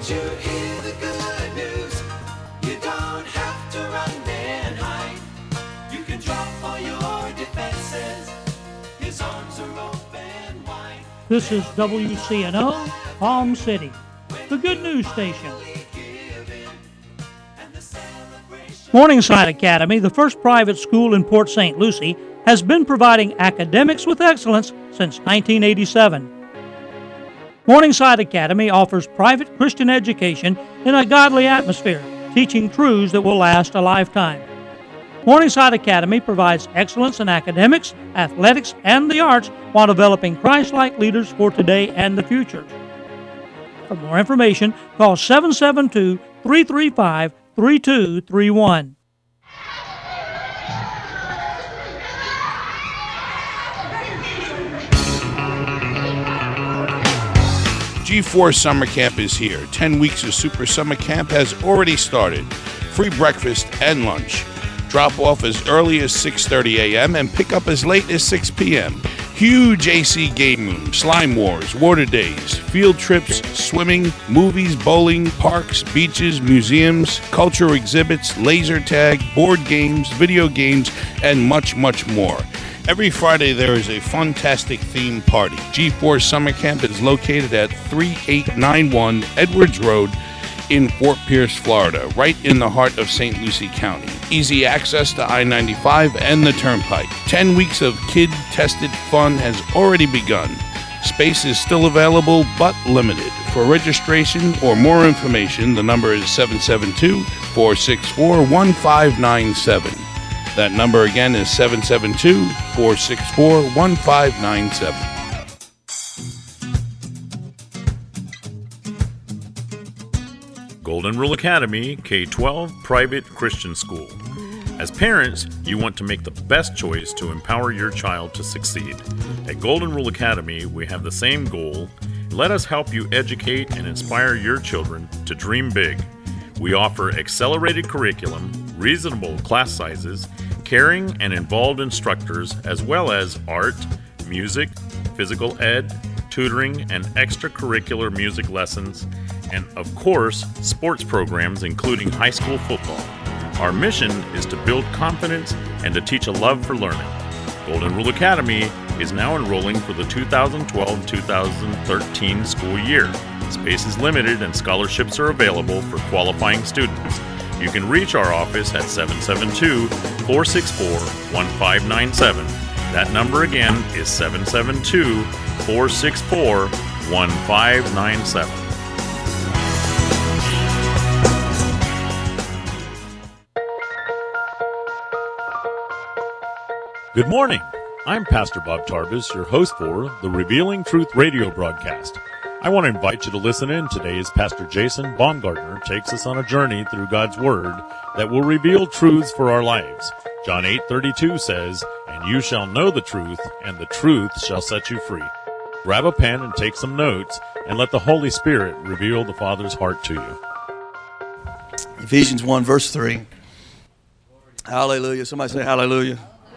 Did you hear the good news? You don't have to run and hide. You can drop all your defenses. His arms are open wide. This is WCNO, Palm City, the good news station. Morningside Academy, the first private school in Port St. Lucie, has been providing academics with excellence since 1987. Morningside Academy offers private Christian education in a godly atmosphere, teaching truths that will last a lifetime. Morningside Academy provides excellence in academics, athletics, and the arts while developing Christ-like leaders for today and the future. For more information, call 772-335-3231. G4 Summer Camp is here. 10 weeks of Super Summer Camp has already started. Free breakfast and lunch. Drop off as early as 6:30 a.m. and pick up as late as 6 p.m. Huge AC game room, slime wars, water days, field trips, swimming, movies, bowling, parks, beaches, museums, cultural exhibits, laser tag, board games, video games, and much, much more. Every Friday there is a fantastic theme party. G4 Summer Camp is located at 3891 Edwards Road in Fort Pierce, Florida, right in the heart of St. Lucie County. Easy access to I-95 and the Turnpike. 10 weeks of kid-tested fun has already begun. Space is still available, but limited. For registration or more information, the number is 772-464-1597. That number again is 772-464-1597. Golden Rule Academy, K-12 private Christian school. As parents, you want to make the best choice to empower your child to succeed. At Golden Rule Academy, we have the same goal. Let us help you educate and inspire your children to dream big. We offer accelerated curriculum, reasonable class sizes, caring and involved instructors, as well as art, music, physical ed, tutoring, and extracurricular music lessons, and of course, sports programs including high school football. Our mission is to build confidence and to teach a love for learning. Golden Rule Academy is now enrolling for the 2012-2013 school year. Space is limited and scholarships are available for qualifying students. You can reach our office at 772-464-1597. That number again is 772-464-1597. Good morning. I'm Pastor Bob Tarbus, your host for the Revealing Truth radio broadcast. I want to invite you to listen in today as Pastor Jason Baumgartner takes us on a journey through God's Word that will reveal truths for our lives. John 8:32 says, "And you shall know the truth, and the truth shall set you free." Grab a pen and take some notes, and let the Holy Spirit reveal the Father's heart to you. Ephesians 1, verse 3. Hallelujah. Somebody say hallelujah.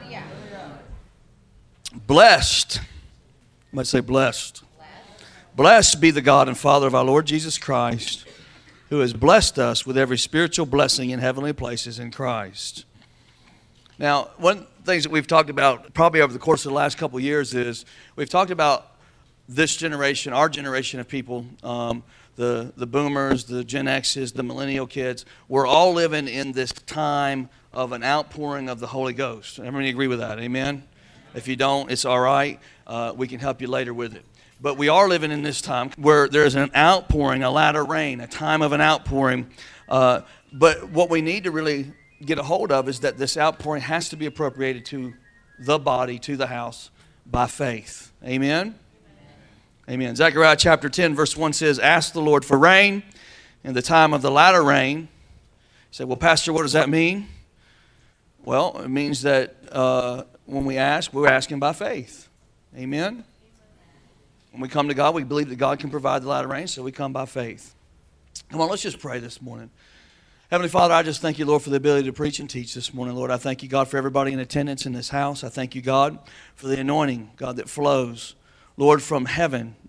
Blessed. Somebody say blessed. Blessed be the God and Father of our Lord Jesus Christ, who has blessed us with every spiritual blessing in heavenly places in Christ. Now, one of the things that we've talked about probably over the course of the last couple of years is we've talked about this generation, our generation of people, the boomers, the Gen X's, the millennial kids. We're all living in this time of an outpouring of the Holy Ghost. Everybody agree with that? Amen? If you don't, it's all right. We can help you later with it. But we are living in this time where there's an outpouring, a latter rain, a time of an outpouring. But what we need to really get a hold of is that this outpouring has to be appropriated to the body, to the house, by faith. Amen? Amen. Zechariah chapter 10, verse 1 says, "Ask the Lord for rain in the time of the latter rain." You say, "Well, Pastor, what does that mean?" Well, it means that when we ask, we're asking by faith. Amen? When we come to God, we believe that God can provide the latter rain, so we come by faith. Come on, let's just pray this morning. Heavenly Father, I just thank you, Lord, for the ability to preach and teach this morning, Lord. I thank you, God, for everybody in attendance in this house. I thank you, God, for the anointing, God, that flows, Lord, from heaven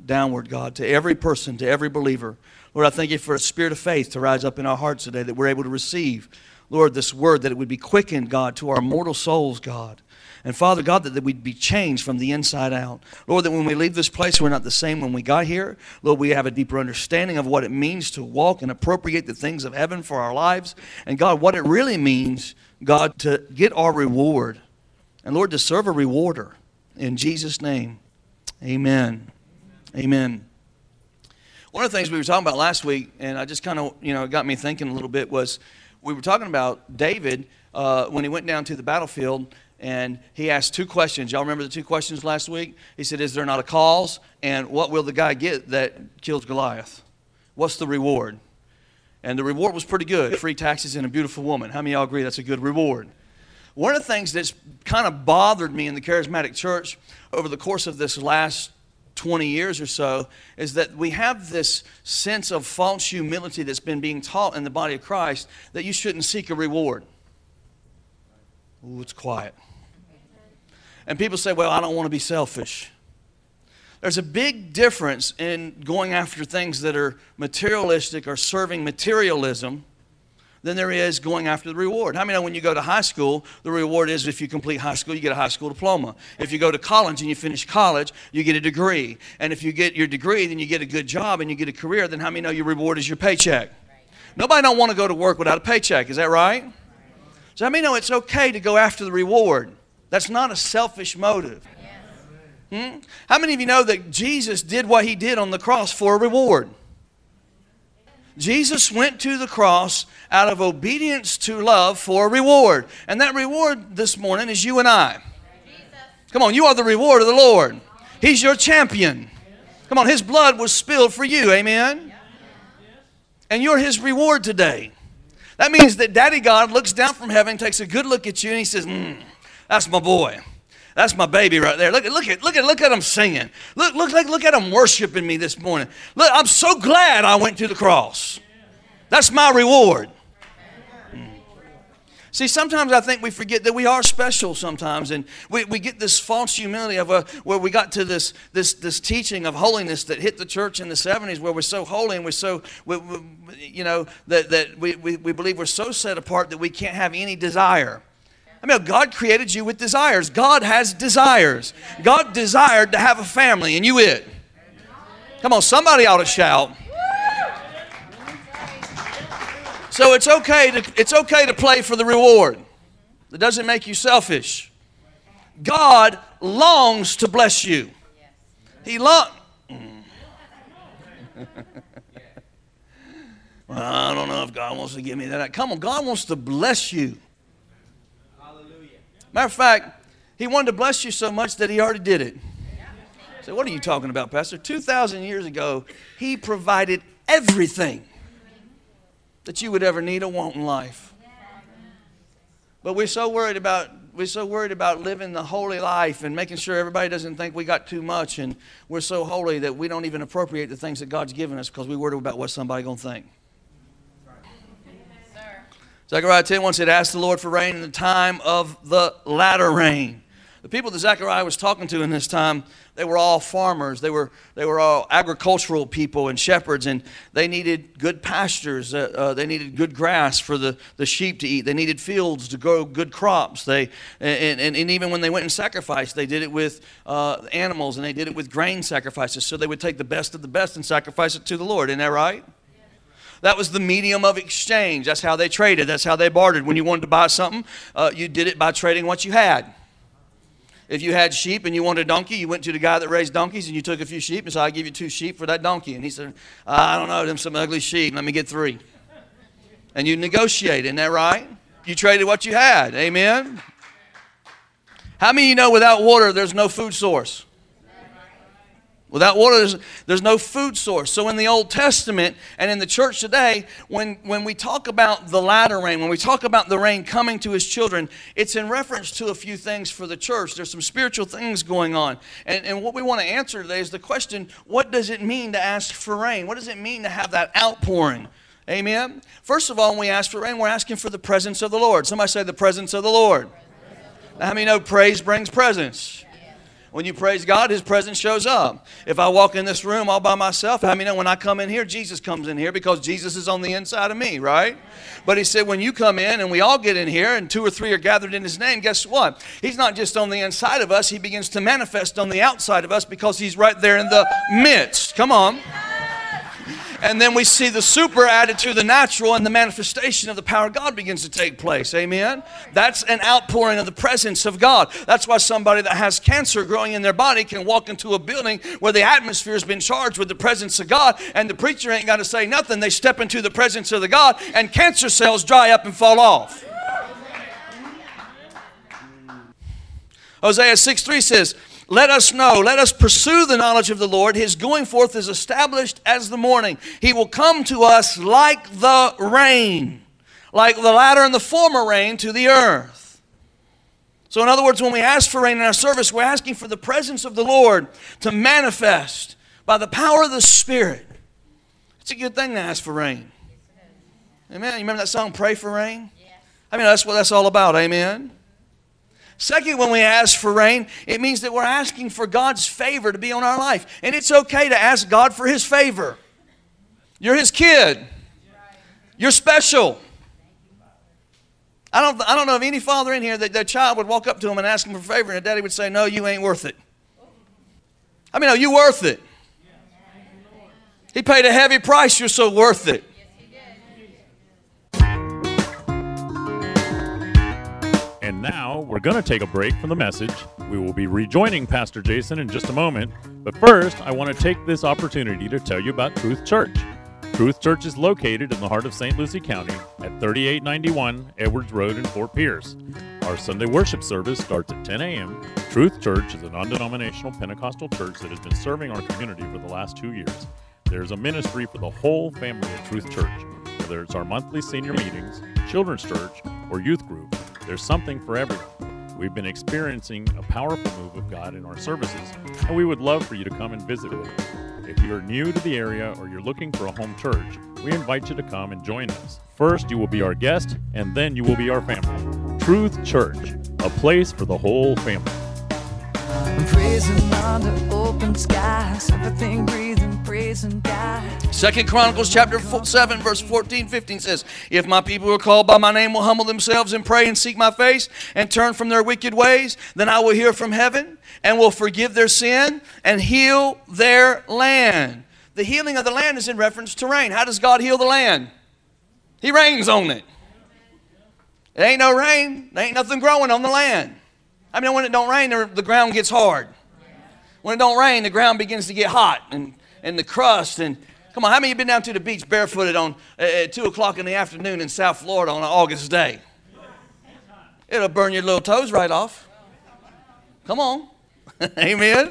downward, God, to every person, to every believer. Lord, I thank you for a spirit of faith to rise up in our hearts today, that we're able to receive, Lord, this word, that it would be quickened, God, to our mortal souls, God. And Father God, that we'd be changed from the inside out. Lord, that when we leave this place, we're not the same when we got here. Lord, we have a deeper understanding of what it means to walk and appropriate the things of heaven for our lives. And God, what it really means, God, to get our reward. And Lord, to serve a rewarder. In Jesus' name, amen. Amen. One of the things we were talking about last week, and I just kind of, it got me thinking a little bit, was we were talking about David when he went down to the battlefield. And he asked two questions. Y'all remember the two questions last week? He said, is there not a cause? And what will the guy get that kills Goliath? What's the reward? And the reward was pretty good. Free taxes and a beautiful woman. How many of y'all agree that's a good reward? One of the things that's kind of bothered me in the charismatic church over the course of this last 20 years or so is that we have this sense of false humility that's been being taught in the body of Christ, that you shouldn't seek a reward. Ooh, it's quiet. And people say, well, I don't want to be selfish. There's a big difference in going after things that are materialistic or serving materialism than there is going after the reward. How many know when you go to high school, the reward is if you complete high school, you get a high school diploma. If you go to college and you finish college, you get a degree. And if you get your degree, then you get a good job and you get a career, then how many know your reward is your paycheck? Nobody don't want to go to work without a paycheck. Is that right? So how many know it's okay to go after the reward? That's not a selfish motive. How many of you know that Jesus did what he did on the cross for a reward? Jesus went to the cross out of obedience to love for a reward. And that reward this morning is you and I. Come on, you are the reward of the Lord. He's your champion. Come on, his blood was spilled for you. Amen? And you're his reward today. That means that Daddy God looks down from heaven, takes a good look at you, and he says, that's my boy. That's my baby right there. Look at him singing. Look at him worshiping me this morning. Look, I'm so glad I went to the cross. That's my reward. See, sometimes I think we forget that we are special sometimes, and we get this false humility of where we got to this teaching of holiness that hit the church in the 70s, where we're so holy and we're so, that we believe we're so set apart that we can't have any desire. I mean, God created you with desires. God has desires. God desired to have a family, and you it. Come on, somebody ought to shout. So it's okay to play for the reward. That doesn't make you selfish. God longs to bless you. He Well, I don't know if God wants to give me that. Come on, God wants to bless you. Matter of fact, he wanted to bless you so much that he already did it. So what are you talking about, Pastor? 2,000 years ago, he provided everything that you would ever need or want in life. But we're so worried about living the holy life and making sure everybody doesn't think we got too much, and we're so holy that we don't even appropriate the things that God's given us because we're worried about what somebody's going to think. Zechariah 10:1 said, ask the Lord for rain in the time of the latter rain. The people that Zechariah was talking to in this time, they were all farmers. They were all agricultural people and shepherds, and they needed good pastures. They needed good grass for the sheep to eat. They needed fields to grow good crops. And even when they went and sacrificed, they did it with animals, and they did it with grain sacrifices. So they would take the best of the best and sacrifice it to the Lord. Isn't that right? That was the medium of exchange. That's how they traded. That's how they bartered. When you wanted to buy something, you did it by trading what you had. If you had sheep and you wanted a donkey, you went to the guy that raised donkeys and you took a few sheep and said, I'll give you 2 sheep for that donkey. And he said, I don't know, them some ugly sheep. Let me get 3. And you negotiate. Isn't that right? You traded what you had. Amen? How many of you know without water, there's no food source? Without water, there's no food source. So in the Old Testament and in the church today, when we talk about the latter rain, when we talk about the rain coming to his children, it's in reference to a few things for the church. There's some spiritual things going on. And what we want to answer today is the question, what does it mean to ask for rain? What does it mean to have that outpouring? Amen? First of all, when we ask for rain, we're asking for the presence of the Lord. Somebody say the presence of the Lord. Now, how many know praise brings presence? When you praise God, His presence shows up. If I walk in this room all by myself, how many know when I come in here, Jesus comes in here because Jesus is on the inside of me, right? But He said when you come in and we all get in here and 2 or 3 are gathered in His name, guess what? He's not just on the inside of us. He begins to manifest on the outside of us because He's right there in the midst. Come on. And then we see the super added to the natural, and the manifestation of the power of God begins to take place. Amen? That's an outpouring of the presence of God. That's why somebody that has cancer growing in their body can walk into a building where the atmosphere has been charged with the presence of God, and the preacher ain't got to say nothing. They step into the presence of the God, and cancer cells dry up and fall off. Hosea 6:3 says, let us know, let us pursue the knowledge of the Lord. His going forth is established as the morning. He will come to us like the rain, like the latter and the former rain to the earth. So in other words, when we ask for rain in our service, we're asking for the presence of the Lord to manifest by the power of the Spirit. It's a good thing to ask for rain. Amen. You remember that song, Pray for Rain? I mean, that's what that's all about. Amen. Second, when we ask for rain, it means that we're asking for God's favor to be on our life. And it's okay to ask God for His favor. You're His kid. You're special. I don't know of any father in here that their child would walk up to him and ask him for favor, and a daddy would say, no, you ain't worth it. I mean, no, you worth it. He paid a heavy price. You're so worth it. And now we're going to take a break from the message. We will be rejoining Pastor Jason in just a moment. But first, I want to take this opportunity to tell you about Truth Church. Truth Church is located in the heart of St. Lucie County at 3891 Edwards Road in Fort Pierce. Our Sunday worship service starts at 10 a.m. Truth Church is a non-denominational Pentecostal church that has been serving our community for the last 2 years. There's a ministry for the whole family at Truth Church. Whether it's our monthly senior meetings, children's church, or youth group, there's something for everyone. We've been experiencing a powerful move of God in our services, and we would love for you to come and visit with us. If you're new to the area or you're looking for a home church, we invite you to come and join us. First, you will be our guest, and then you will be our family. Truth Church, a place for the whole family. Praising under open skies, everything breathing, praising God. 2 Chronicles chapter 7, verse 14, 15 says, if my people who are called by my name will humble themselves and pray and seek my face and turn from their wicked ways, then I will hear from heaven and will forgive their sin and heal their land. The healing of the land is in reference to rain. How does God heal the land? He rains on it. It ain't no rain. There ain't nothing growing on the land. I mean, when it don't rain, the ground gets hard. When it don't rain, the ground begins to get hot and the crust. And come on, how many of you been down to the beach barefooted on at 2 o'clock in the afternoon in South Florida on an August day? It'll burn your little toes right off. Come on. Amen.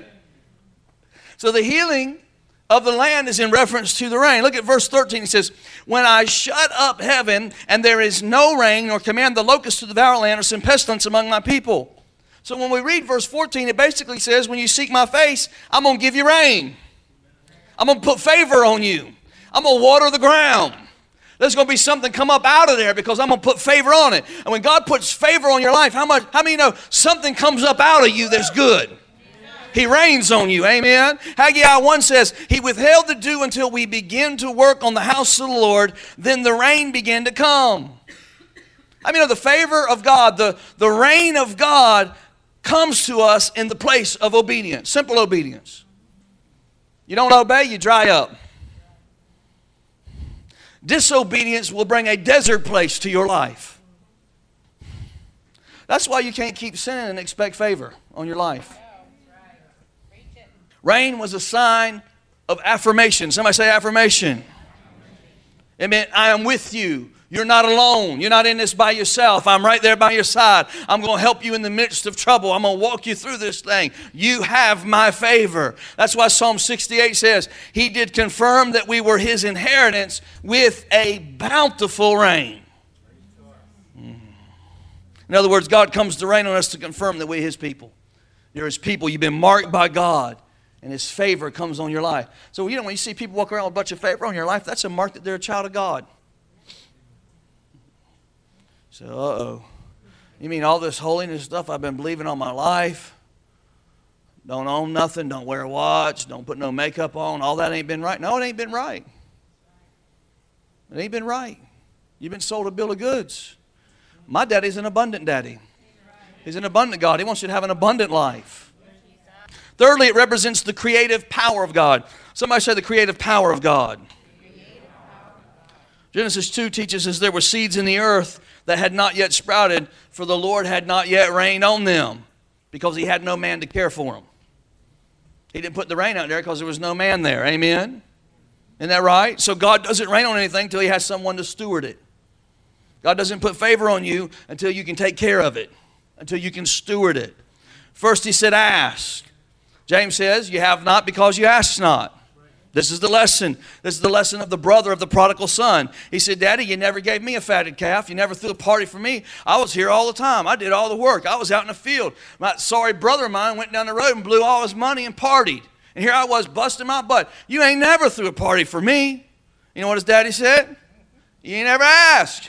So the healing of the land is in reference to the rain. Look at verse 13. It says, when I shut up heaven and there is no rain, nor command the locusts to devour land, or send pestilence among my people. So when we read verse 14, it basically says, when you seek my face, I'm going to give you rain. I'm going to put favor on you. I'm going to water the ground. There's going to be something come up out of there because I'm going to put favor on it. And when God puts favor on your life, how many know something comes up out of you that's good? He rains on you. Amen. Haggai 1 says, He withheld the dew until we begin to work on the house of the Lord. Then the rain began to come. I mean, the favor of God, the rain of God comes to us in the place of obedience. Simple obedience. You don't obey, you dry up. Disobedience will bring a desert place to your life. That's why you can't keep sinning and expect favor on your life. Rain was a sign of affirmation. Somebody say affirmation. It meant I am with you. You're not alone. You're not in this by yourself. I'm right there by your side. I'm going to help you in the midst of trouble. I'm going to walk you through this thing. You have my favor. That's why Psalm 68 says, He did confirm that we were His inheritance with a bountiful rain. In other words, God comes to rain on us to confirm that we're His people. You're His people. You've been marked by God, and His favor comes on your life. So, when you see people walk around with a bunch of favor on your life, that's a mark that they're a child of God. So, uh-oh. You mean all this holiness stuff I've been believing all my life? Don't own nothing. Don't wear a watch. Don't put no makeup on. All that ain't been right. No, it ain't been right. It ain't been right. You've been sold a bill of goods. My daddy's an abundant daddy. He's an abundant God. He wants you to have an abundant life. Thirdly, it represents the creative power of God. Somebody say the creative power of God. Genesis 2 teaches us there were seeds in the earth that had not yet sprouted, for the Lord had not yet rained on them, because He had no man to care for them. He didn't put the rain out there because there was no man there. Amen? Isn't that right? So God doesn't rain on anything until He has someone to steward it. God doesn't put favor on you until you can take care of it, until you can steward it. First He said, ask. James says, you have not because you ask not. This is the lesson. This is the lesson of the brother of the prodigal son. He said, Daddy, you never gave me a fatted calf. You never threw a party for me. I was here all the time. I did all the work. I was out in the field. My sorry brother of mine went down the road and blew all his money and partied. And here I was busting my butt. You ain't never threw a party for me. You know what his daddy said? You ain't never asked.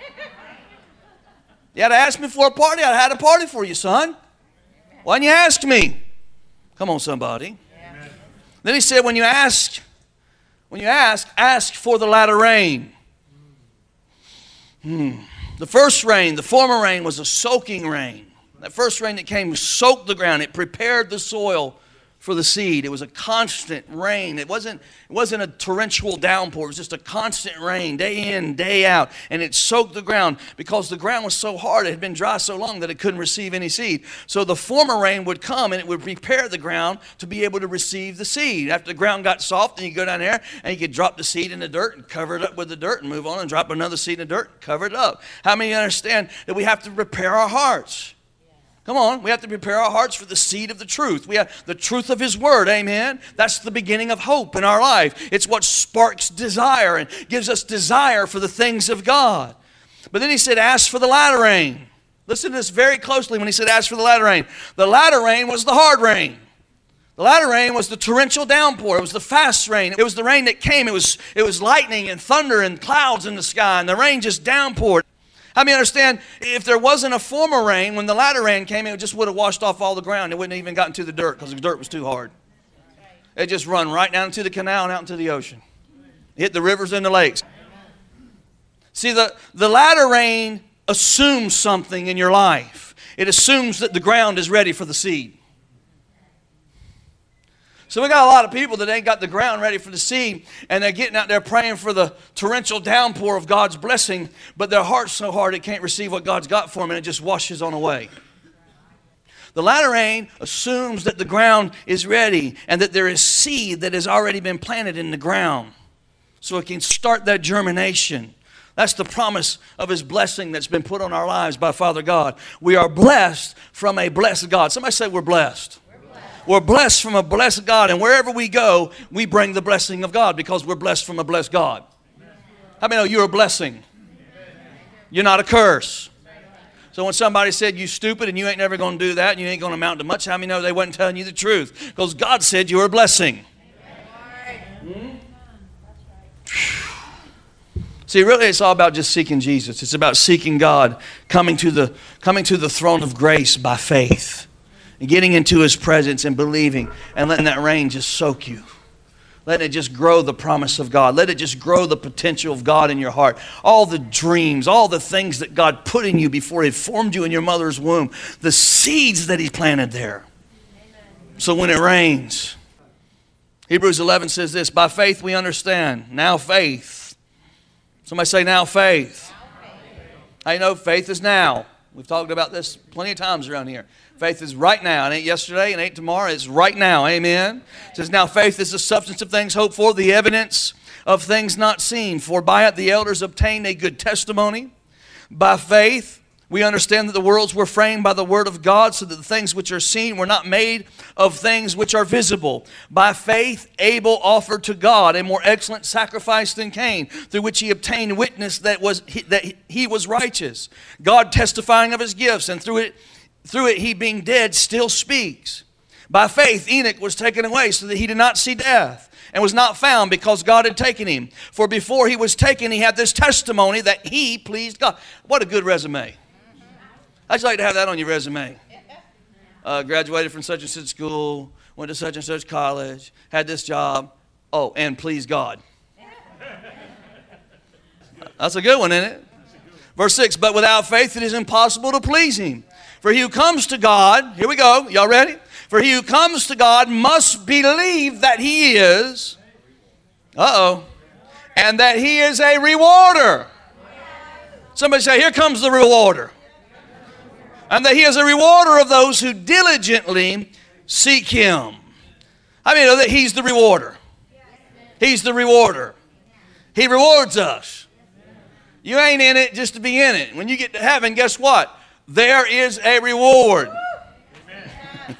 You had to ask me for a party. I had a party for you, son. Why didn't you ask me? Come on, somebody. Then he said, when you ask, ask for the latter rain. The first rain, the former rain, was a soaking rain. That first rain that came soaked the ground. It prepared the soil for the seed. It was a constant rain. It wasn't a torrential downpour. It was just a constant rain, day in, day out. And it soaked the ground because the ground was so hard. It had been dry so long that it couldn't receive any seed. So the former rain would come and it would prepare the ground to be able to receive the seed. After the ground got soft, then you go down there and you could drop the seed in the dirt and cover it up with the dirt and move on and drop another seed in the dirt and cover it up. How many understand that we have to prepare our hearts? Come on, we have to prepare our hearts for the seed of the truth. We have the truth of His Word, amen? That's the beginning of hope in our life. It's what sparks desire and gives us desire for the things of God. But then He said, ask for the latter rain. Listen to this very closely when He said, ask for the latter rain. The latter rain was the hard rain. The latter rain was the torrential downpour. It was the fast rain. It was the rain that came. It was lightning and thunder and clouds in the sky, and the rain just downpoured. How many understand, if there wasn't a former rain, when the latter rain came, it just would have washed off all the ground. It wouldn't have even gotten to the dirt because the dirt was too hard. It just run right down into the canal and out into the ocean. Hit the rivers and the lakes. See, the latter rain assumes something in your life. It assumes that the ground is ready for the seed. So we got a lot of people that ain't got the ground ready for the seed, and they're getting out there praying for the torrential downpour of God's blessing, but their heart's so hard it can't receive what God's got for them, and it just washes on away. The latter rain assumes that the ground is ready and that there is seed that has already been planted in the ground so it can start that germination. That's the promise of His blessing that's been put on our lives by Father God. We are blessed from a blessed God. Somebody say we're blessed. We're blessed from a blessed God, and wherever we go, we bring the blessing of God because we're blessed from a blessed God. How many know you're a blessing? You're not a curse. So when somebody said you stupid and you ain't never going to do that and you ain't going to amount to much, how many know they wasn't telling you the truth? Because God said you're a blessing. See, really it's all about just seeking Jesus. It's about seeking God, coming to the throne of grace by faith. And getting into His presence and believing and letting that rain just soak you. Letting it just grow the promise of God. Let it just grow the potential of God in your heart. All the dreams, all the things that God put in you before He formed you in your mother's womb. The seeds that He planted there. So when it rains. Hebrews 11 says this, by faith we understand. Now faith. Somebody say now faith. I know faith is now. We've talked about this plenty of times around here. Faith is right now. It ain't yesterday, it ain't tomorrow. It's right now. Amen. It says, now faith is the substance of things hoped for, the evidence of things not seen. For by it the elders obtained a good testimony. By faith we understand that the worlds were framed by the word of God, so that the things which are seen were not made of things which are visible. By faith Abel offered to God a more excellent sacrifice than Cain, through which he obtained witness that he was righteous, God testifying of his gifts, and through it he being dead still speaks. By faith Enoch was taken away so that he did not see death, and was not found because God had taken him. For before he was taken he had this testimony that he pleased God. What a good resume. I'd like to have that on your resume. graduated from such and such school, went to such and such college, had this job. Oh, and please God. That's a good one, isn't it? Verse 6, but without faith it is impossible to please him. For he who comes to God, here we go, y'all ready? For he who comes to God must believe that he is, and that he is a rewarder. Somebody say, here comes the rewarder. And that he is a rewarder of those who diligently seek him. I mean, that he's the rewarder. He's the rewarder. He rewards us. You ain't in it just to be in it. When you get to heaven, guess what? There is a reward. Amen.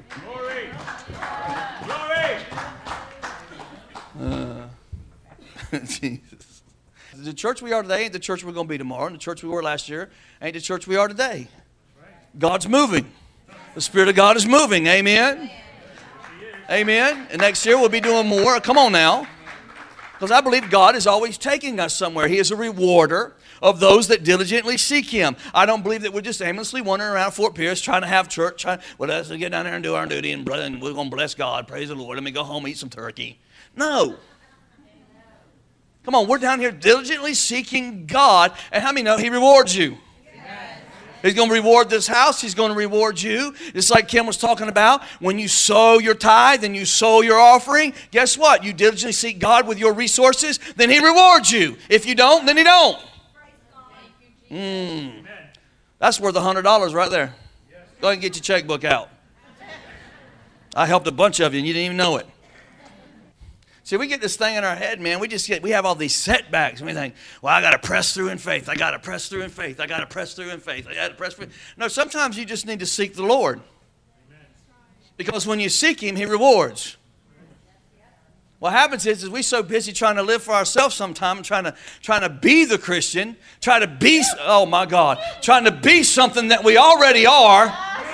Glory. Jesus. The church we are today ain't the church we're going to be tomorrow. And the church we were last year ain't the church we are today. God's moving. The Spirit of God is moving. Amen. Amen. And next year we'll be doing more. Come on now. Because I believe God is always taking us somewhere. He is a rewarder of those that diligently seek him. I don't believe that we're just aimlessly wandering around Fort Pierce trying to have church. Let's get down there and do our duty and we're going to bless God. Praise the Lord. Let me go home and eat some turkey. No. Come on, we're down here diligently seeking God. And how many know he rewards you? He's going to reward this house. He's going to reward you. Just like Kim was talking about, when you sow your tithe and you sow your offering, guess what? You diligently seek God with your resources, then he rewards you. If you don't, then he don't. That's worth $100 right there. Go ahead and get your checkbook out. I helped a bunch of you and you didn't even know it. See, we get this thing in our head, man. We have all these setbacks. And we think, well, I got to press through in faith. I got to press through in faith. I got to press through in faith. I got to press through. No, sometimes you just need to seek the Lord. Because when you seek him, he rewards. What happens is we're so busy trying to live for ourselves sometimes, trying to be the Christian, trying to be something that we already are.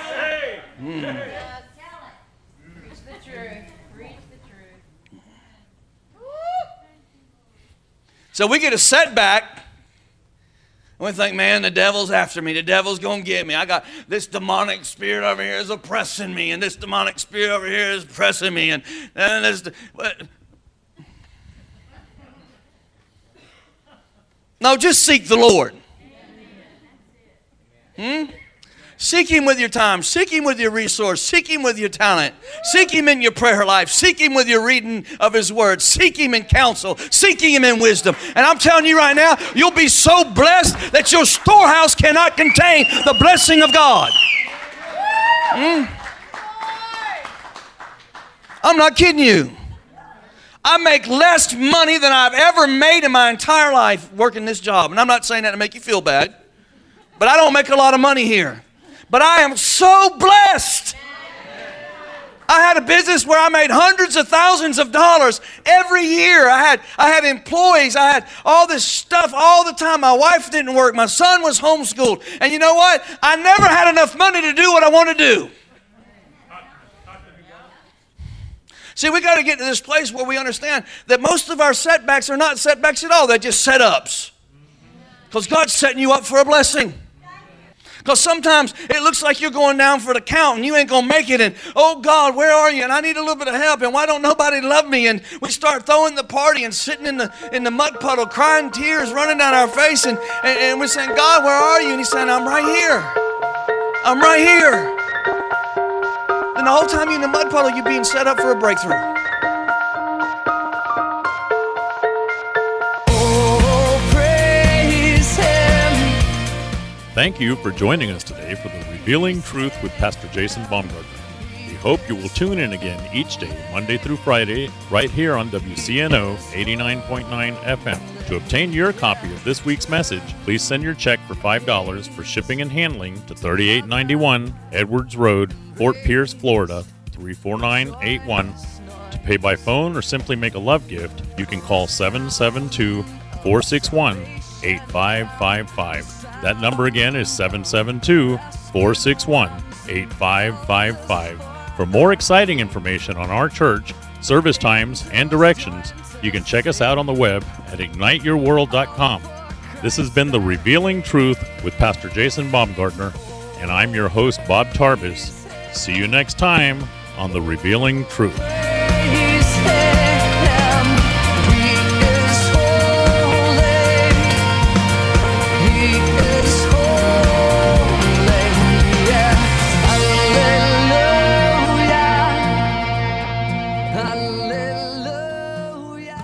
So we get a setback, and we think, man, the devil's after me. The devil's going to get me. I got this demonic spirit over here is oppressing me, and this demonic spirit over here is pressing me. And this. No, just seek the Lord. Seek him with your time. Seek him with your resource. Seek him with your talent. Seek him in your prayer life. Seek him with your reading of his word. Seek him in counsel. Seeking him in wisdom. And I'm telling you right now, you'll be so blessed that your storehouse cannot contain the blessing of God. I'm not kidding you. I make less money than I've ever made in my entire life working this job. And I'm not saying that to make you feel bad, but I don't make a lot of money here. But I am so blessed. I had a business where I made hundreds of thousands of dollars every year. I had employees. I had all this stuff all the time. My wife didn't work. My son was homeschooled. And you know what? I never had enough money to do what I want to do. See, we got to get to this place where we understand that most of our setbacks are not setbacks at all. They're just setups. Because God's setting you up for a blessing. Because sometimes it looks like you're going down for the count and you ain't going to make it. And, oh, God, where are you? And I need a little bit of help. And why don't nobody love me? And we start throwing the party and sitting in the mud puddle, crying tears running down our face. And we're saying, God, where are you? And he's saying, I'm right here. I'm right here. And the whole time you're in the mud puddle, you're being set up for a breakthrough. Oh, praise him. Thank you for joining us today for the Revealing Truth with Pastor Jason Baumgartner. We hope you will tune in again each day, Monday through Friday, right here on WCNO 89.9 FM. To obtain your copy of this week's message, please send your check for $5 for shipping and handling to 3891 Edwards Road, Fort Pierce, Florida, 34981. To pay by phone or simply make a love gift, you can call 772-461-8555. That number again is 772-461-8555. For more exciting information on our church, service times, and directions, you can check us out on the web at igniteyourworld.com. This has been The Revealing Truth with Pastor Jason Baumgartner, and I'm your host, Bob Tarbis. See you next time on The Revealing Truth. Praise Him. He is holy. He is holy. Yeah. Hallelujah.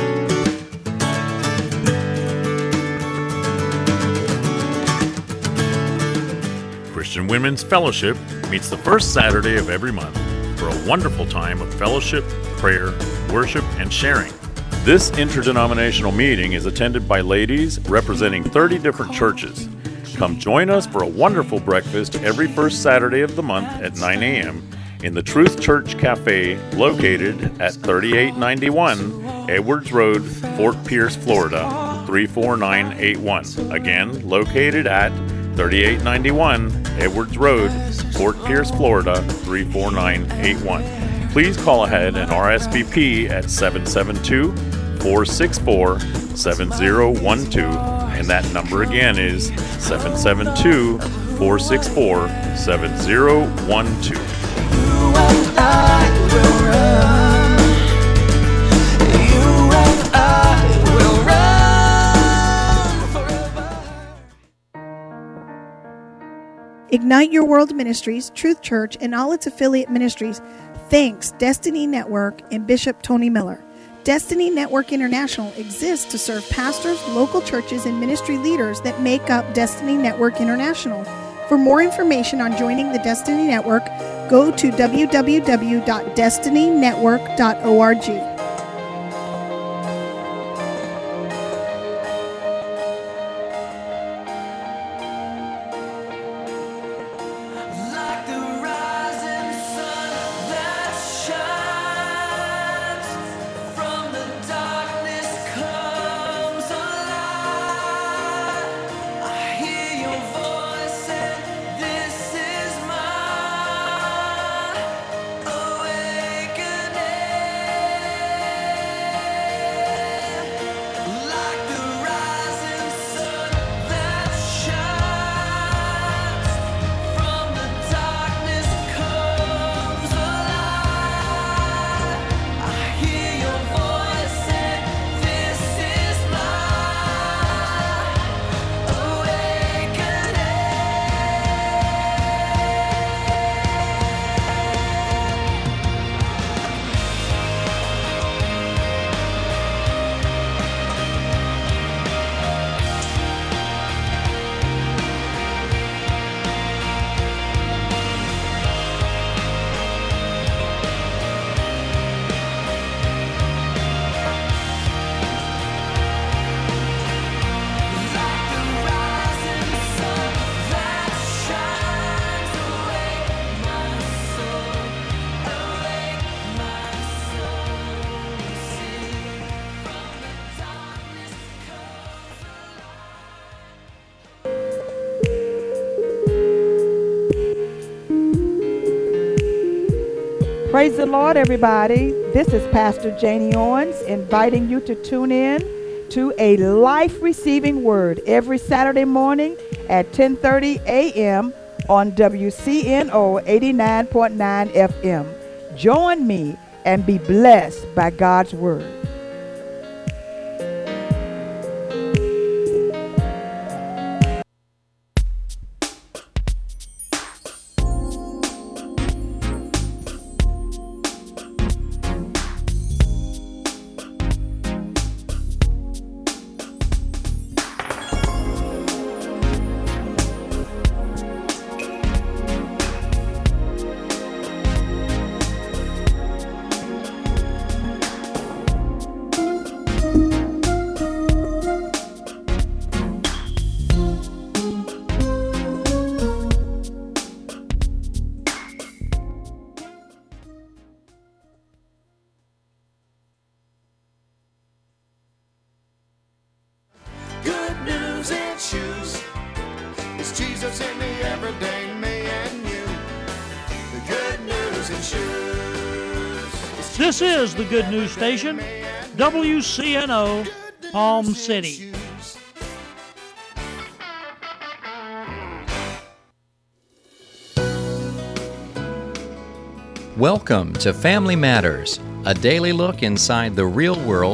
Hallelujah. Christian Women's Fellowship meets the first Saturday of every month for a wonderful time of fellowship, prayer, worship, and sharing. This interdenominational meeting is attended by ladies representing 30 different churches. Come join us for a wonderful breakfast every first Saturday of the month at 9 a.m. in the Truth Church Cafe located at 3891 Edwards Road, Fort Pierce, Florida, 34981. Again, located at 3891 Edwards Road, Fort Pierce, Florida, 34981. Please call ahead and RSVP at 772-464-7012. And that number again is 772-464-7012. You and I will run. You and I will run forever. Ignite Your World Ministries, Truth Church, and all its affiliate ministries thanks Destiny Network and Bishop Tony Miller. Destiny Network International exists to serve pastors, local churches, and ministry leaders that make up Destiny Network International. For more information on joining the Destiny Network, go to www.destinynetwork.org. Like the rising sun that shines from the darkness comes a light. I hear your voice and this is my awakening. Like the rising sun that shines from the darkness comes a light. I hear your voice and this is my like the rising sun that shines. Awake my soul, awake my soul. See from the darkness comes a Praise the Lord, everybody. This is Pastor Janie Owens inviting you to tune in to a life-receiving word every Saturday morning at 10:30 a.m. on WCNO 89.9 FM. Join me and be blessed by God's word. Good news and shoes. It's Jesus in the everyday me and you. The good news and shoes. It's This is the Good News Station, WCNO, Palm City. Welcome to Family Matters, a daily look inside the real world